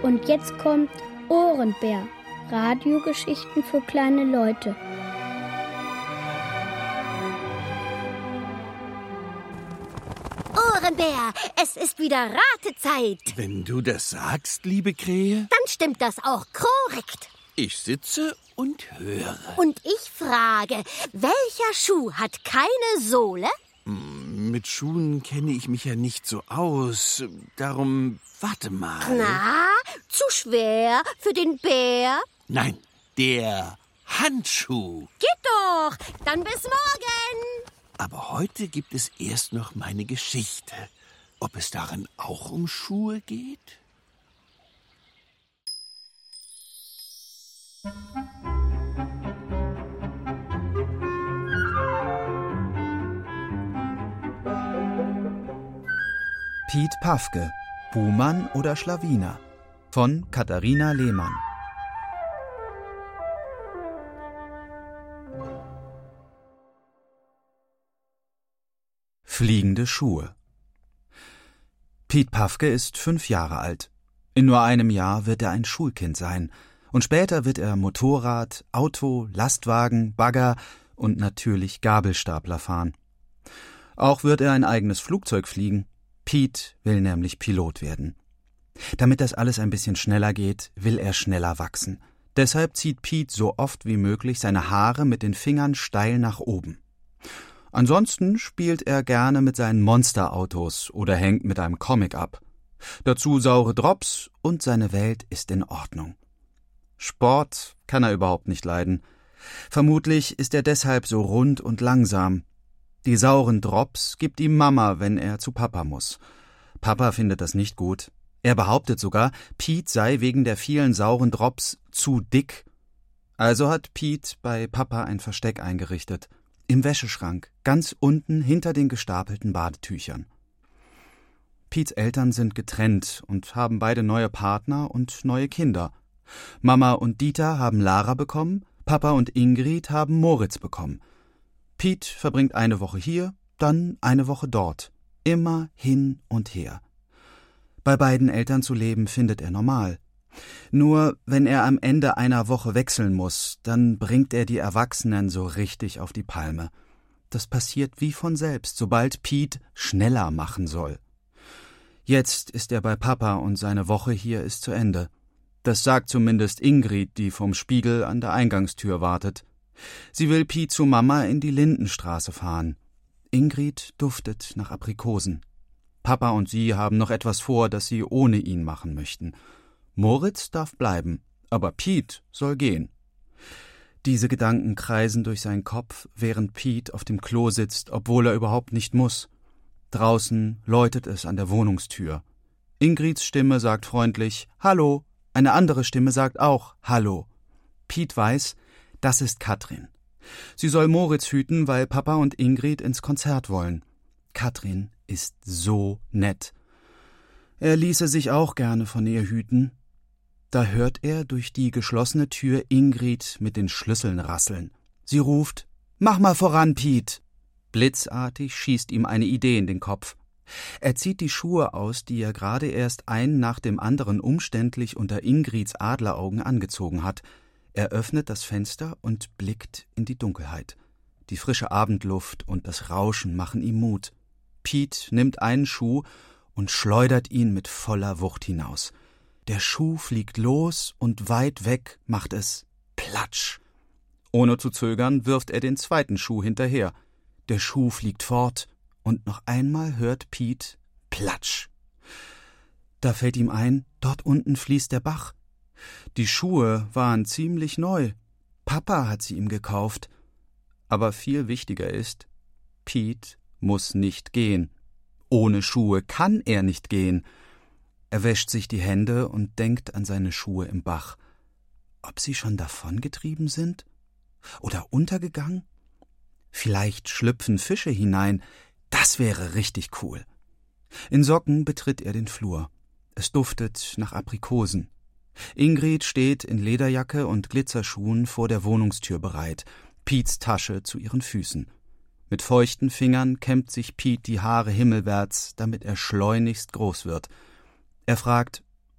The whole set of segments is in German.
Und jetzt kommt Ohrenbär. Radiogeschichten für kleine Leute. Ohrenbär, es ist wieder Ratezeit. Wenn du das sagst, liebe Krähe. Dann stimmt das auch korrekt. Ich sitze und höre. Und ich frage, welcher Schuh hat keine Sohle? Mit Schuhen kenne ich mich ja nicht so aus. Darum, warte mal. Na, zu schwer für den Bär? Nein, der Handschuh. Geht doch, dann bis morgen. Aber heute gibt es erst noch meine Geschichte. Ob es darin auch um Schuhe geht? Piet Pafke, Buhmann oder Schlawiner von Katharina Lehmann. Fliegende Schuhe. Piet Pafke ist 5 Jahre alt. In nur einem Jahr wird er ein Schulkind sein. Und später wird er Motorrad, Auto, Lastwagen, Bagger und natürlich Gabelstapler fahren. Auch wird er ein eigenes Flugzeug fliegen. Piet will nämlich Pilot werden. Damit das alles ein bisschen schneller geht, will er schneller wachsen. Deshalb zieht Piet so oft wie möglich seine Haare mit den Fingern steil nach oben. Ansonsten spielt er gerne mit seinen Monsterautos oder hängt mit einem Comic ab. Dazu saure Drops und seine Welt ist in Ordnung. Sport kann er überhaupt nicht leiden. Vermutlich ist er deshalb so rund und langsam. Die sauren Drops gibt ihm Mama, wenn er zu Papa muss. Papa findet das nicht gut. Er behauptet sogar, Piet sei wegen der vielen sauren Drops zu dick. Also hat Piet bei Papa ein Versteck eingerichtet. Im Wäscheschrank, ganz unten hinter den gestapelten Badetüchern. Piets Eltern sind getrennt und haben beide neue Partner und neue Kinder. Mama und Dieter haben Lara bekommen, Papa und Ingrid haben Moritz bekommen. Piet verbringt eine Woche hier, dann eine Woche dort. Immer hin und her. Bei beiden Eltern zu leben, findet er normal. Nur wenn er am Ende einer Woche wechseln muss, dann bringt er die Erwachsenen so richtig auf die Palme. Das passiert wie von selbst, sobald Piet schneller machen soll. Jetzt ist er bei Papa und seine Woche hier ist zu Ende. Das sagt zumindest Ingrid, die vom Spiegel an der Eingangstür wartet. Sie will Piet zu Mama in die Lindenstraße fahren. Ingrid duftet nach Aprikosen. Papa und sie haben noch etwas vor, das sie ohne ihn machen möchten. Moritz darf bleiben, aber Piet soll gehen. Diese Gedanken kreisen durch seinen Kopf, während Piet auf dem Klo sitzt, obwohl er überhaupt nicht muss. Draußen läutet es an der Wohnungstür. Ingrids Stimme sagt freundlich »Hallo«, eine andere Stimme sagt auch »Hallo«. Piet weiß, das ist Katrin. Sie soll Moritz hüten, weil Papa und Ingrid ins Konzert wollen. Katrin ist so nett. Er ließe sich auch gerne von ihr hüten. Da hört er durch die geschlossene Tür Ingrid mit den Schlüsseln rasseln. Sie ruft, »Mach mal voran, Piet!« Blitzartig schießt ihm eine Idee in den Kopf. Er zieht die Schuhe aus, die er gerade erst einen nach dem anderen umständlich unter Ingrids Adleraugen angezogen hat. Er öffnet das Fenster und blickt in die Dunkelheit. Die frische Abendluft und das Rauschen machen ihm Mut. Piet nimmt einen Schuh und schleudert ihn mit voller Wucht hinaus. Der Schuh fliegt los und weit weg macht es Platsch. Ohne zu zögern wirft er den zweiten Schuh hinterher. Der Schuh fliegt fort und noch einmal hört Piet Platsch. Da fällt ihm ein, dort unten fließt der Bach. Die Schuhe waren ziemlich neu. Papa hat sie ihm gekauft. Aber viel wichtiger ist, Piet muss nicht gehen. Ohne Schuhe kann er nicht gehen. Er wäscht sich die Hände und denkt an seine Schuhe im Bach. Ob sie schon davongetrieben sind? Oder untergegangen? Vielleicht schlüpfen Fische hinein. Das wäre richtig cool. In Socken betritt er den Flur. Es duftet nach Aprikosen. Ingrid steht in Lederjacke und Glitzerschuhen vor der Wohnungstür bereit, Piets Tasche zu ihren Füßen. Mit feuchten Fingern kämmt sich Piet die Haare himmelwärts, damit er schleunigst groß wird. Er fragt,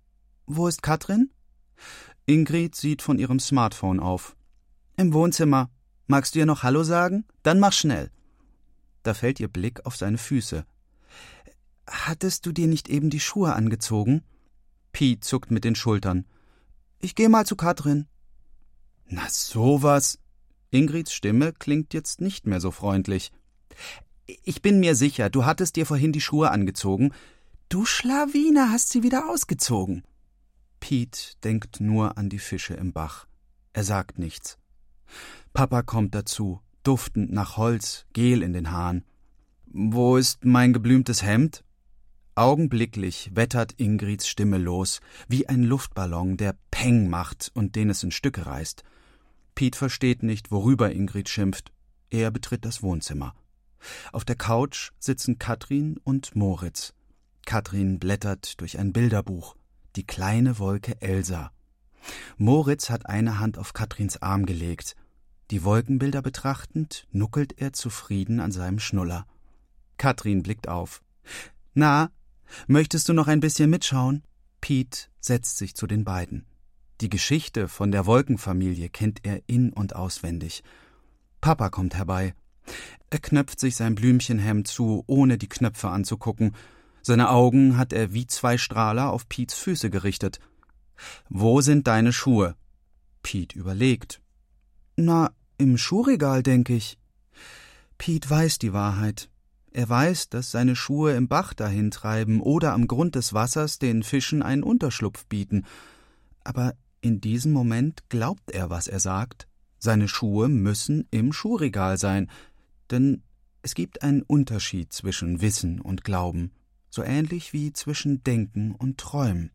Wo ist Katrin? Ingrid sieht von ihrem Smartphone auf. Im Wohnzimmer. Magst du ihr noch Hallo sagen? Dann mach schnell. Da fällt ihr Blick auf seine Füße. Hattest du dir nicht eben die Schuhe angezogen? Pete zuckt mit den Schultern. Ich gehe mal zu Katrin. Na sowas. Ingrids Stimme klingt jetzt nicht mehr so freundlich. Ich bin mir sicher, du hattest dir vorhin die Schuhe angezogen. Du Schlawiner, hast sie wieder ausgezogen. Pete denkt nur an die Fische im Bach. Er sagt nichts. Papa kommt dazu, duftend nach Holz, Gel in den Haaren. Wo ist mein geblümtes Hemd? Augenblicklich wettert Ingrids Stimme los, wie ein Luftballon, der Peng macht und den es in Stücke reißt. Pete versteht nicht, worüber Ingrid schimpft. Er betritt das Wohnzimmer. Auf der Couch sitzen Katrin und Moritz. Katrin blättert durch ein Bilderbuch. Die kleine Wolke Elsa. Moritz hat eine Hand auf Katrins Arm gelegt. Die Wolkenbilder betrachtend, nuckelt er zufrieden an seinem Schnuller. Katrin blickt auf. »Na, möchtest du noch ein bisschen mitschauen?« Pete setzt sich zu den beiden. Die Geschichte von der Wolkenfamilie kennt er in- und auswendig. Papa kommt herbei. Er knöpft sich sein Blümchenhemd zu, ohne die Knöpfe anzugucken. Seine Augen hat er wie zwei Strahler auf Piets Füße gerichtet. »Wo sind deine Schuhe?« Pete überlegt. »Na, im Schuhregal, denke ich.« Pete weiß die Wahrheit. Er weiß, dass seine Schuhe im Bach dahintreiben oder am Grund des Wassers den Fischen einen Unterschlupf bieten. Aber in diesem Moment glaubt er, was er sagt. Seine Schuhe müssen im Schuhregal sein, denn es gibt einen Unterschied zwischen Wissen und Glauben, so ähnlich wie zwischen Denken und Träumen.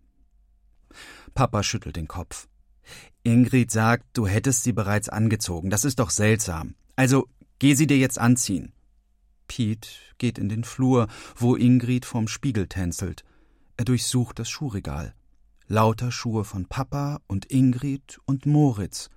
Papa schüttelt den Kopf. Ingrid sagt, du hättest sie bereits angezogen. Das ist doch seltsam. Also, geh sie dir jetzt anziehen. Pete geht in den Flur, wo Ingrid vorm Spiegel tänzelt. Er durchsucht das Schuhregal. Lauter Schuhe von Papa und Ingrid und Moritz.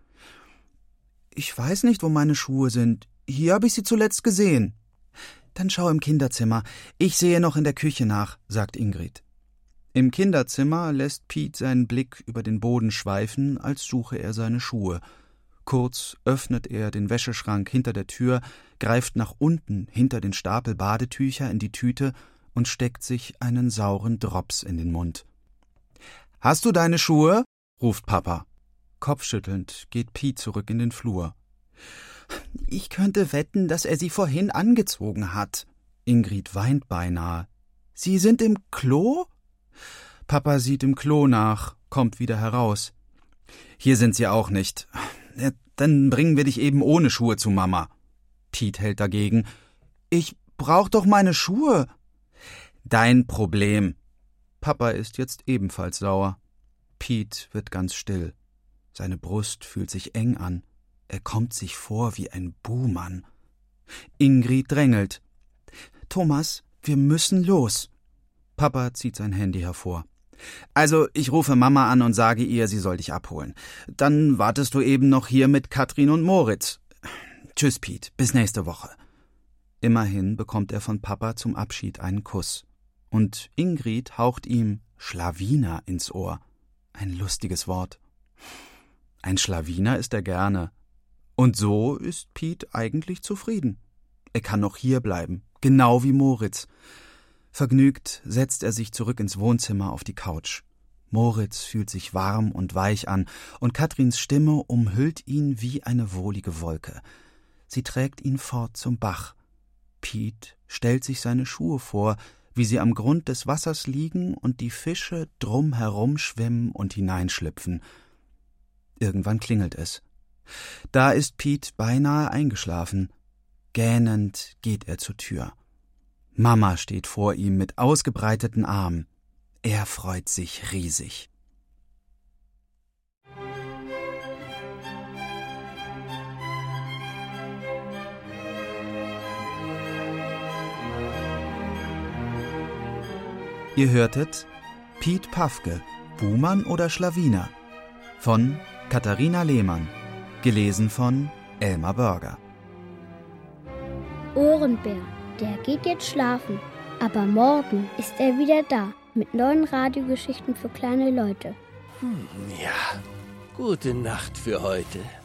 Ich weiß nicht, wo meine Schuhe sind. Hier habe ich sie zuletzt gesehen. Dann schau im Kinderzimmer. Ich sehe noch in der Küche nach, sagt Ingrid. Im Kinderzimmer lässt Pete seinen Blick über den Boden schweifen, als suche er seine Schuhe. Kurz öffnet er den Wäscheschrank hinter der Tür, greift nach unten hinter den Stapel Badetücher in die Tüte und steckt sich einen sauren Drops in den Mund. »Hast du deine Schuhe?« ruft Papa. Kopfschüttelnd geht Pete zurück in den Flur. »Ich könnte wetten, dass er sie vorhin angezogen hat.« Ingrid weint beinahe. »Sie sind im Klo?« Papa sieht im Klo nach, kommt wieder heraus. »Hier sind sie auch nicht. Ja, dann bringen wir dich eben ohne Schuhe zu Mama.« Pete hält dagegen. »Ich brauch doch meine Schuhe.« »Dein Problem.« Papa ist jetzt ebenfalls sauer. Pete wird ganz still. Seine Brust fühlt sich eng an. Er kommt sich vor wie ein Buhmann. Ingrid drängelt. »Thomas, wir müssen los.« Papa zieht sein Handy hervor. »Also, ich rufe Mama an und sage ihr, sie soll dich abholen. Dann wartest du eben noch hier mit Katrin und Moritz. Tschüss, Pete, bis nächste Woche.« Immerhin bekommt er von Papa zum Abschied einen Kuss. Und Ingrid haucht ihm Schlawiner ins Ohr. Ein lustiges Wort. Ein Schlawiner ist er gerne. Und so ist Pete eigentlich zufrieden. Er kann noch hier bleiben, genau wie Moritz. Vergnügt setzt er sich zurück ins Wohnzimmer auf die Couch. Moritz fühlt sich warm und weich an, und Katrins Stimme umhüllt ihn wie eine wohlige Wolke. Sie trägt ihn fort zum Bach. Pete stellt sich seine Schuhe vor, wie sie am Grund des Wassers liegen und die Fische drumherum schwimmen und hineinschlüpfen. Irgendwann klingelt es. Da ist Pete beinahe eingeschlafen. Gähnend geht er zur Tür. Mama steht vor ihm mit ausgebreiteten Armen. Er freut sich riesig. Ihr hörtet Piet Pafke, Buhmann oder Schlawiner von Katharina Lehmann, gelesen von Elmar Börger. Ohrenbär, der geht jetzt schlafen, aber morgen ist er wieder da. mit neuen Radiogeschichten für kleine Leute. Ja, gute Nacht für heute.